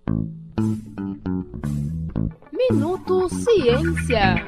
Minuto Ciência.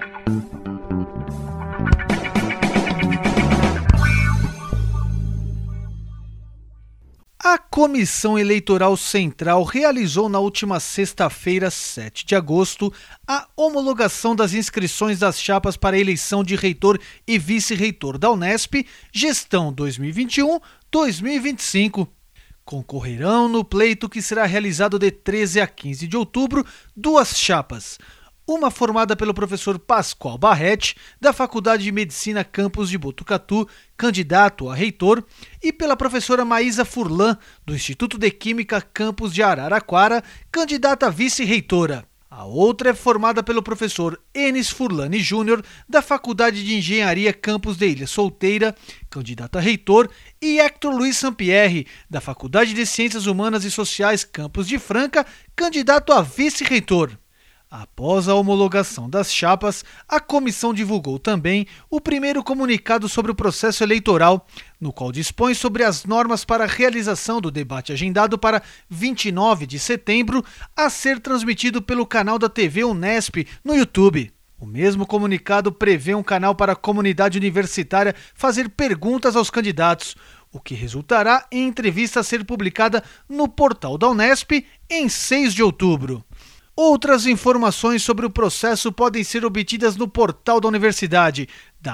A Comissão Eleitoral Central realizou na última sexta-feira, 7 de agosto, a homologação das inscrições das chapas para a eleição de reitor e vice-reitor da Unesp, gestão 2021-2025. Concorrerão no pleito que será realizado de 13 a 15 de outubro duas chapas. Uma formada pelo professor Pascoal Barretti, da Faculdade de Medicina Campus de Botucatu, candidato a reitor, e pela professora Maísa Furlan, do Instituto de Química Campus de Araraquara, candidata a vice-reitora. A outra é formada pelo professor Enes Furlani Júnior, da Faculdade de Engenharia Campus de Ilha Solteira, candidato a reitor, e Hector Luiz Sampierre, da Faculdade de Ciências Humanas e Sociais Campus de Franca, candidato a vice-reitor. Após a homologação das chapas, a comissão divulgou também o primeiro comunicado sobre o processo eleitoral, no qual dispõe sobre as normas para a realização do debate agendado para 29 de setembro, a ser transmitido pelo canal da TV Unesp no YouTube. O mesmo comunicado prevê um canal para a comunidade universitária fazer perguntas aos candidatos, o que resultará em entrevista a ser publicada no portal da Unesp em 6 de outubro. Outras informações sobre o processo podem ser obtidas no portal da universidade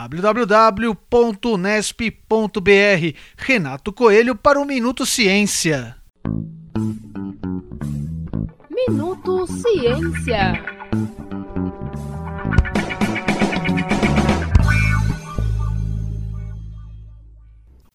www.unesp.br. Renato Coelho para o Minuto Ciência. Minuto Ciência.